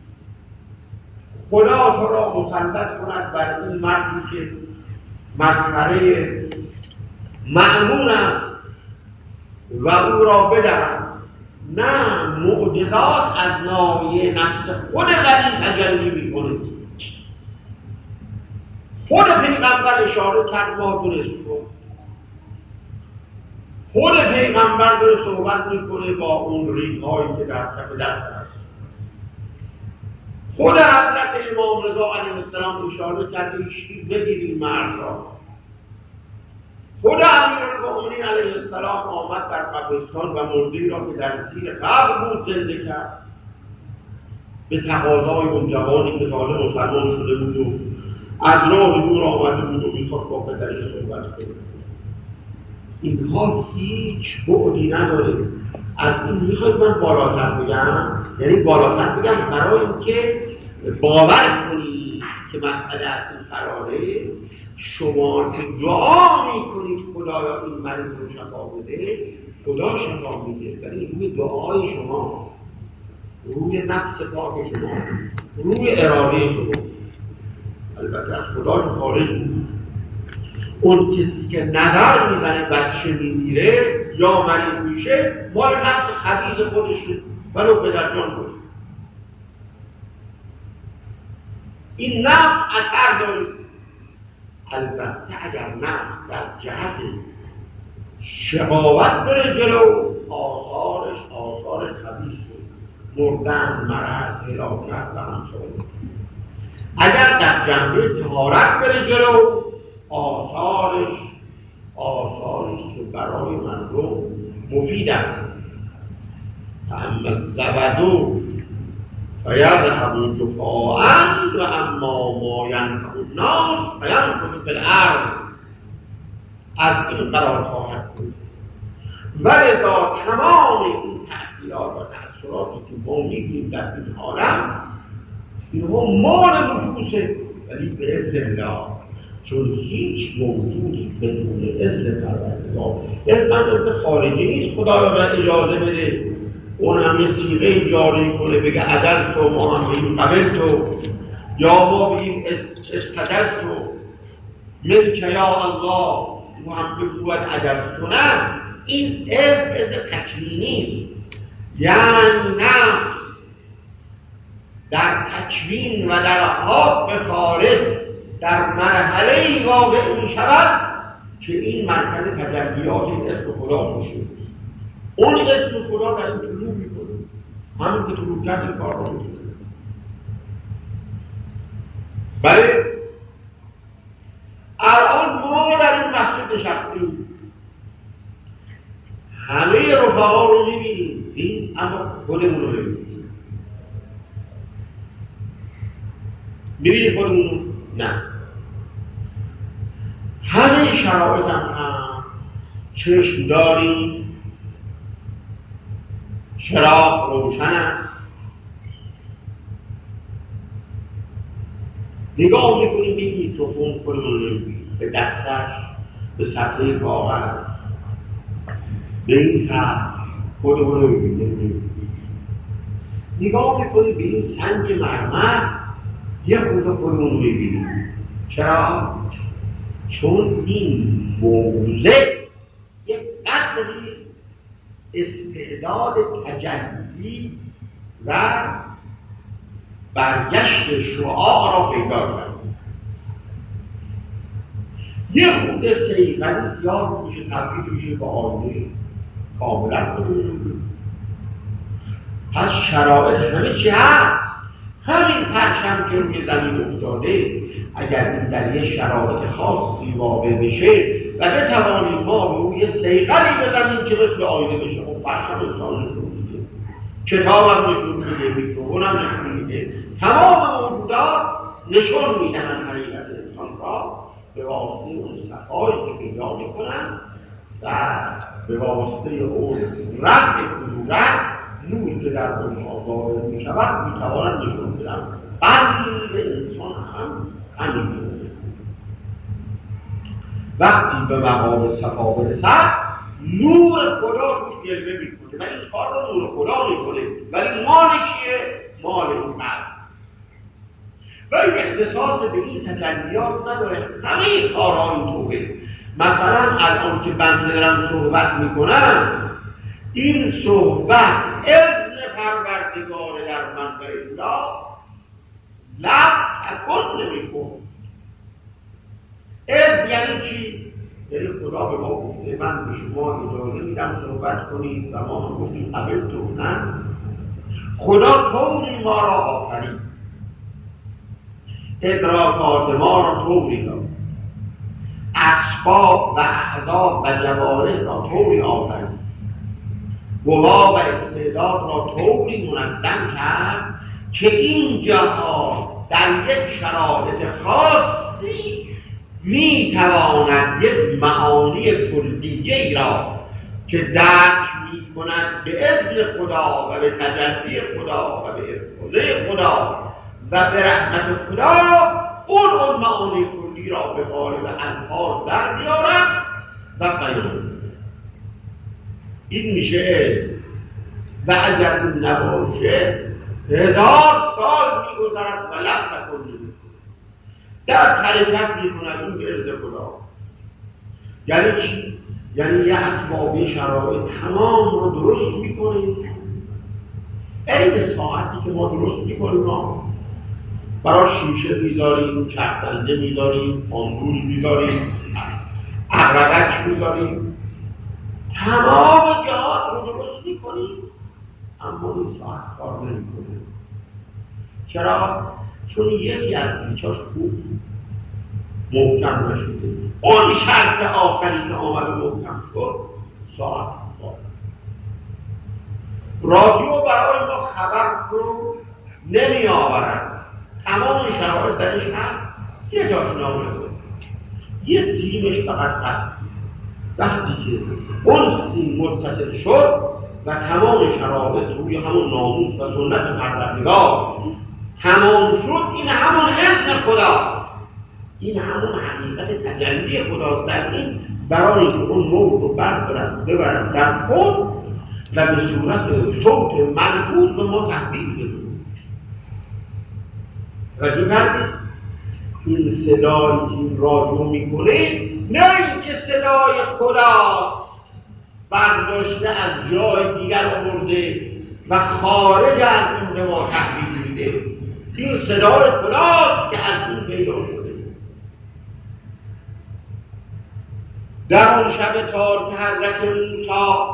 خدا تو را مسلط کند بر این مردی که مسخره مأمون است و او را بدهد. نه، معجزات از ناحیه نفس خود غنی تجلی میکنه. خود پیغمبر اشاره کرد ما دونست شد. خود پیغمبر داره صحبت میکنه با اون ریگ‌هایی که در کف دست هست. خود حضرت امام رضا علیه السلام اشاره کرده ایشی بگیریم مرد را. خود امیرالمؤمنین علیه السلام آمد در قبرستان و مرده‌ای را که در زیر قبر بود زنده کرد. به تقاضای اون جوانی که تازه مسلمان شده بود و از راه دور آمده بود و میخواست با پدرش صحبت کنه. اینها هیچ بعدی نداره. از این میخواید من بالاتر بگم، یعنی بالاتر بگم برای اینکه باور کنید که مسئله از این قراره، شما که دعا میکنید خدایا این مریض رو شفا بده، خدا شفا میده، ولی روی دعای شما، روی نفس پاک شما، روی اراده شما، البته از خدا که خارج بود. اون کسی که نظر میزنه بچه میمیره یا مریض میشه، مال نفس خبیث خودشه، ولو پدر جان باشه. این نفس اثر داره. البته اگر نفس در جهت شقاوت بره جلو، آثارش آثار خبیث، مردن، مرض، هلاکت و همسایه. اگر در جنبه طهارت بره جلو، آثارش آثاری است که برای مردم مفید است. اما الزبدو فیذهب جفاء و اما ما ینفع الناس فیمکث فی الارض. از این قرار خواهد بود. ولذا تمام این تأثیرات و تأثیراتی که ما می‌بینیم در این عالم، اینها مال نفوسه، ولی به اذن الله، چون هیچ موجودی بدون اذن پروردگار، اذن اذن خارجی نیست. خدا به اجازه بده اون هم سیغه جاری کنه بگه عجز تو، ما هم بگیم قبل تو، یا ما بگیم استجز تو ملک یا الله، ما هم بگوید عجز تو. نه، این اذن اذن تکوینی است. یعنی نفس در تکوین و در حاد به خارج در مرحله واقع می شود که این مرکز تجلیات این اسم خدا میشه. اون اسم خدا در این طلوع میکنه، همین که طلوع کرد این کار را میکنه. بله، الان ما در این مسجد نشستیم، همه رفقا رو میبینیم، این اما خودمون رو میبینیم. میبینیم خودمون رو؟ نه. همه شرایط هم هم چشم داریم، چراغ روشن است، نگاه میکنیم به این میکروفون خودمون رو میبینیم، به دستش، به صفحه کاغذ، به این طرح خودمون رو میبینیم. نگاه میکنیم به این سنگ مرمر، یه خود خودمون رو میبینیم. چرا؟ چون این موضع یک قدری استعداد تجلی و برگشت شعاع را پیدا کرد. یه خود سیغلی زیاد میشه، تبدیل میشه به آینه کاملا خودمون. پس شرایط همه چی هست. همین پرچم که روی زمین افتاده، اگر این در یه شرایط خاصی واقع بشه و بتوانیم ما به روی سیغلی بزنیم که مثل آینه بشه، خب پرچم انسان نشون میده، کتاب هم نشون میده، میکروفون هم نشون میده، تمام موجودات نشون میدهن حقیقت انسان را به واسطه اون صفایی که پیدا میکنن و به واسطه اون رفع کدورت نوری که در اونها ظاهر میشود میتوانند نشون بدن. قلب انسان هم همین میمونه. وقتی به مقام صفا برسد، نور خدا توش جلوه میکنه و این کار رو نور خدا میکنه، ولی مال کیه؟ مال اون قلب. و این اختصاص به این تجلیات نداره، همه کارها اینطوره. مثلا الان که بنده دارم صحبت میکنم، این صحبت اذن پروردگار در منبع الله لب تکن نمیکن. اذن یعنی چی؟ یعنی خدا به ما گفته من به شما اجازه میدم صحبت کنید و ما هم گفتیم قبل تو. نه، خدا طوری ما را آفرید، ادراکات ما را طوری داد، اسباب و اعضا و جوارح را طوری آفرید، گواه و استعداد را طوری منظم کرد که این جهان در یک شرایط خاص خاصی میتواند یک معانی کلیه‌ای را که درک میکند به اذن خدا و به تجلی خدا و به ارتضای خدا و به رحمت خدا اون اون معانی کلی را به قالب الفاظ در میارد و بیان. این میشه اذن. و اگر این نباشه هزار سال میگذرد و لب تکن در حرکت میکند اون اذن خدا. یعنی چی؟ یعنی یه اسباب شرایط تمام رو درست میکنیم. این ساعتی که ما درست میکنیم ما برای شیشه میذاریم، چرخنده میذاریم، آمپول میذاریم، عقربک میذاریم، تمام جهات رو درست میکنیم، اما این ساعت کار نمیکنه. چرا؟ چون یکی از پیچاش خوب محکم نشده. اون شرط آخری که آمد محکم شد ساعت خوب. رادیو برای ما خبر رو نمی آورد. تمام شرایط درش هست، یه جاش نامرسه، یه سیمش فقط قطع. وقتی که اون سیم متصل شد و تمام شرایط روی همون ناموس و سنت پروردگار تمام شد، این همون اذن خداست، این همون حقیقت تجلی خداست. در این برای اینکه اون موج رو بردارن ببرن در خود و به صورت صوت ملفوظ به ما تحویل بدن. توجه کردید؟ این صدایی که این رادیو میکنه نه اینکه صدای خداست برداشته از جای دیگر آورده و خارج از این به ما تحویل میده. این صدای خداست که از این پیدا شده. در اون شب تار که حضرت موسی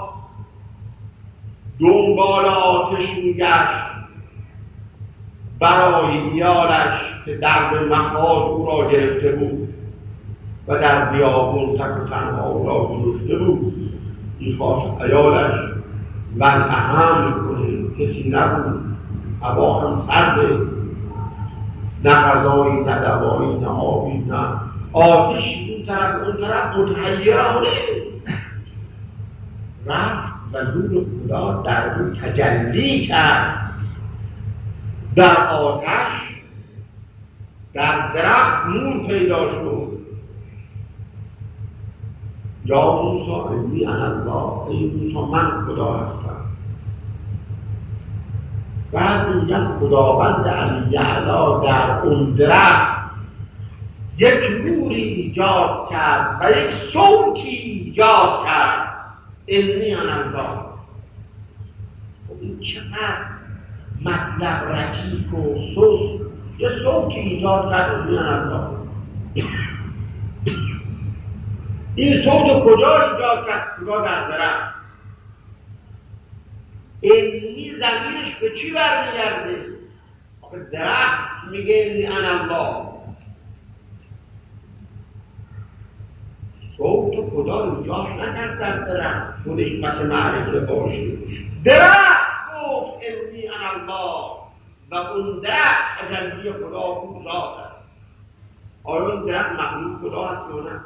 دنبال آتش میگشت برای ایالش که درد مخاض او را گرفته بود و در بیابون تک و تنها او را گذاشته بود، می‌خواست ایالش وضع حمل کنه، کسی نبود، هوا هم سرده، نه غذایی نه دوایی نه آبی نه آتش، این طرف اون طرف متحیرانه. رفت و نور خدا در اون تجلی کرد، در آتش در درخت نور پیدا شد. یا موسی انی انا الله، ای موسی من خدا هستم. بعضی میگن خداوند علی اعلی در اون درخت یک نوری ایجاد کرد و یک صوتی ایجاد کرد، انی انا الله. این چقدر مطلب رکیک و سوس، یه صوتی ایجاد کرد، انی انا الله. این صوت کجا ایجاد کرد؟ خدا در درخت. انی ضمیرش به چی برمیگرده؟ آخه درخت میگه انی انا الله. صوت خدا ایجاد نکرد در درخت، خودش مثل معرکه باشه. درخت گفت انی انا الله و اون درخت تجلی خدا اون ذات است. آیا این درخت مخلوق خدا هست یا نه؟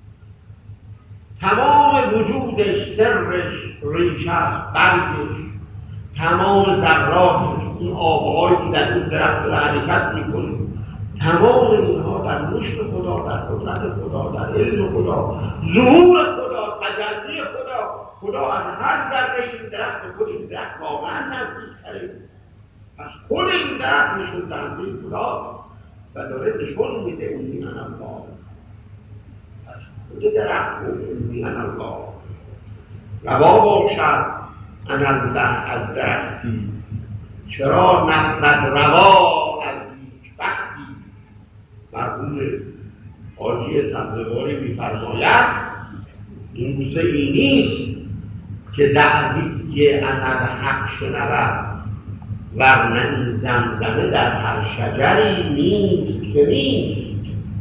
تمام وجودش، سرش، ریشش، برگش، تمام ذراتش، این آبهایی که در اون درخت را حرکت میکنه، تمام اینها در مشت خدا، در قدرت خدا، در علم خدا، ظهور خدا، تجلی خدا. خدا از هر ذره این درخت به خود این درخت واقعا نزدیک‌تره. از خود این درخت نشون دهنده خدا و داره نشون میده انی انا الله. از خود درخت انی انا الله. روا باشد انا الله از درختی، چرا نفد روا از نیکبختی. مرحوم حاجی سبزواری می‌فرماید این بوسه ای نیست که دعوی انرحق شنود، ورنه این زمزمه در هر شجری نیست که نیست.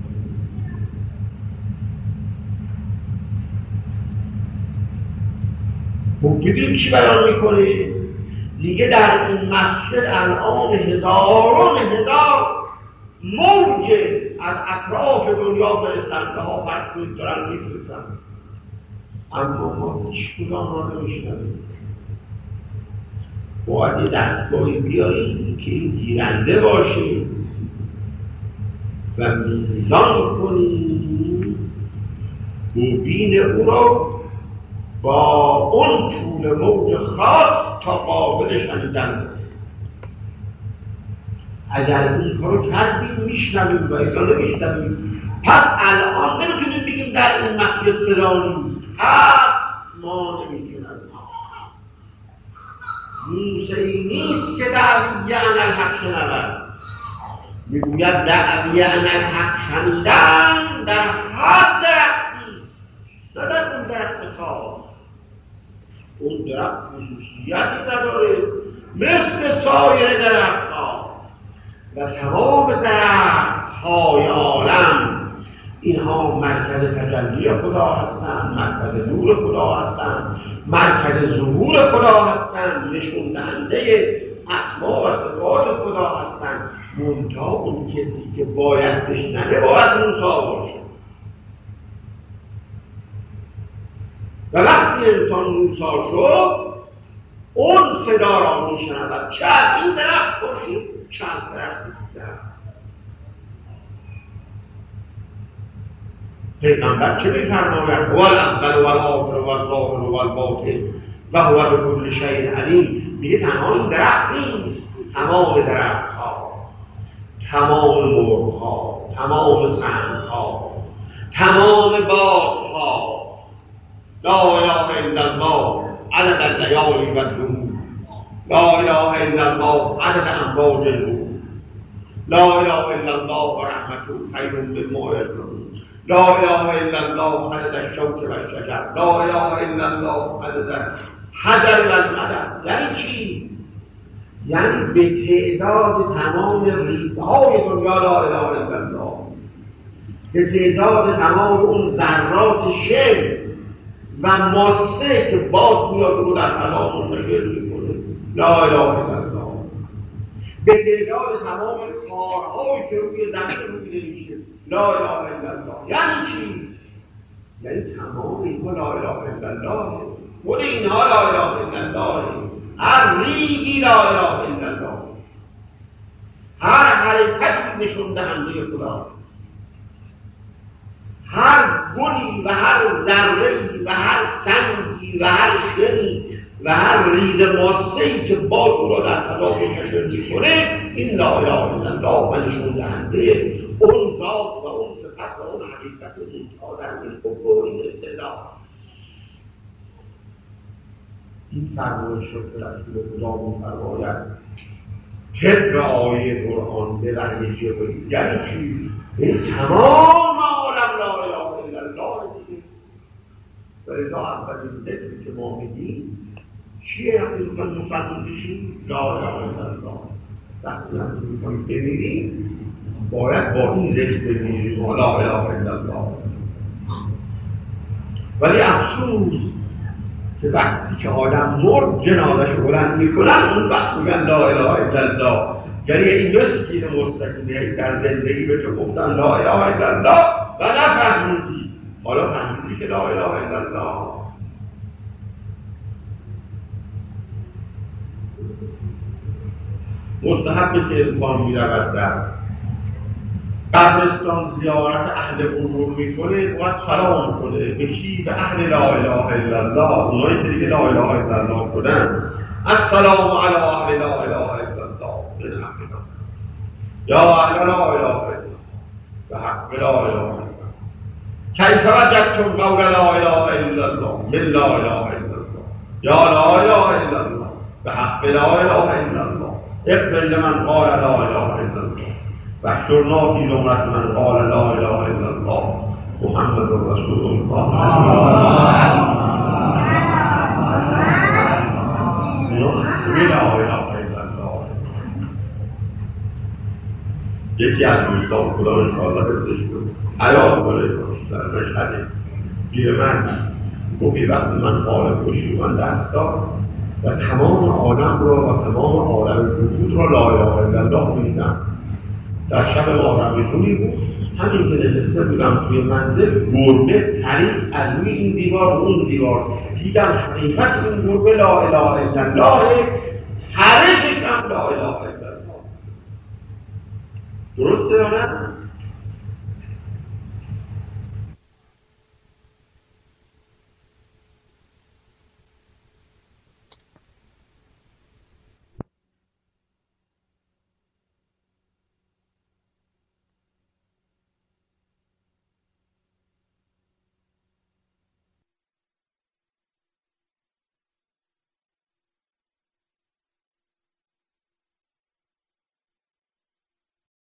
مبتدی چی بیان میکنه؟ دیگه در این مسجد الان هزاران هزار موج از اطراف دنیا فرستنده ها فرض کنید دارن میفرستن، اما ما هیچ کدام را نمیشنویم. باید یه دستگاهی بیاریم که گیرنده باشه و میزان کنیم دوربین او را با اون طول موج خاص تا قابل شنیدن باشه. اگر این کارو کردیم میشنویم و اذا نمیشنویم، پس الان نمیتونیم بگیم در این مسجد صدا نیست، پس ما نمیشنویم. موسیقی نیست که دعوی انالحق شنود، میگوید دعوی انالحق شنیدن در هر درخت نیست، نه در اون درخت خاص. اون درخت خصوصیتی نداره مثل سایر درخت ها و تمام درخت های عالم اینها مرکز تجلی خدا هستند، مرکز نور خدا هستند، مرکز ظهور خدا هستند، نشون دهنده اسما و صفات خدا هستند. منتها اون کسی که باید بشنوه باید موسی باشه. و وقتی انسان موسی شد اون صدا را میشنود، چه از این درخت باشید چه از درخت دیگر. پیغمبر چه می‌فرماید؟ هو الاول و الآخر و الظاهر و الباطن و هو بكل شیء علیم. میگه تنها این درخت نیست، تمام درخت‌ها، تمام مرغ‌ها، تمام سنگ‌ها، تمام بادها. لا اله الا الله عدد اللیالی و النهور، لا اله الا الله عدد امواج النور، لا اله الا الله و رحمته خیر مما یجمعون، لا اله الا الله عدد الشوک و الشجر، لا اله الا الله عدد حجر و المدد. یعنی چی؟ یعنی به تعداد تمام ریگ‌های دنیا لا اله الا الله، به تعداد تمام اون ذرات شمع و ماسه که باد میاد رو در فضا منتشر میکنه لا اله الا الله، به تعداد تمام خارهایی که روی زمین رویده میشه لا اله الا الله. یعنی چی؟ یعنی تمام اینها لا اله الا الله، خود اینها لا اله الا الله، هر ریگی لا اله الا الله، هر حرکتی نشون دهنده خدا، هر گلی و هر ذره‌ای و هر سنگی و هر شنی و هر ریز ماسه‌ای که باد او را در فضا منتشر می‌کنه این لا اله الا الله و نشون دهنده اون ذات و اون صفت و اون حقیقت منتها در این حب و این اصطلاح. این فرمایش رو که رسول خدا می‌فرماید طبق آیه قرآن به لحن جبرئیل. یعنی چی؟ این تمام عالم لا اله الا الله دیگه. ولذا اولین ذکری که ما میگیم چیه؟ وقتی میخوایم مسلمان بشیم لا اله الا الله، وقتی میخوایم بمیریم باید با این ذکر بمیریم لا اله الا الله. ولی افسوس که وقتی که آدم مرد جنازه‌اش رو بلند میکنن اون وقت میگن لا اله الا الله. یعنی این مسکین مستقیمه در زندگی به تو گفتن لا اله الا الله و نفهمیدی، حالا فهمیدی که لا اله الا الله. مستحبه که انسان میرود در قبرستان زیارت اهل امور میکنه باید سلام کنه به کی؟ به اهل لا اله الا الله، اونایی که دیگه لا اله الا الله کنن. السلام علی اهل لا اله الا الله من حقنا یا اهل لا اله الا الله به حق لا اله الا الله کیف وجدتم قول لا اله الا الله من لا اله الا الله یا لا اله الا الله به حق لا اله الا الله اغفر لمن قال لا اله الا الله واحشرنا في زمرة من قال لا اله الا الله محمد رسول الله. یکی از دوستان خدا انشاءالله حفظش کنه حیات کنه در مشهده گیر من گفتی وقتی من خالق باشی من دست دار و تمام عالم را و تمام عالم وجود را لا اله الا الله میدم. در شب ماه رمضانی بود، همین که نشسته بودم توی منزل، گربه پرید از روی این دیوار و اون دیوار، دیدم حقیقت این گربه لا اله الا الله، پرشش هم لا اله الا الله. درسته یا نه؟